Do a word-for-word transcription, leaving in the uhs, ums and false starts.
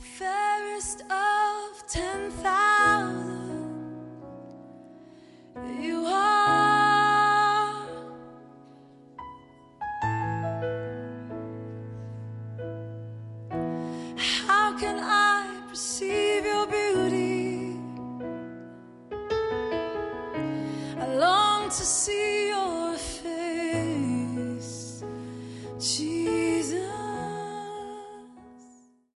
fairest of ten thousand, you are. How can I perceive your beauty? I long to see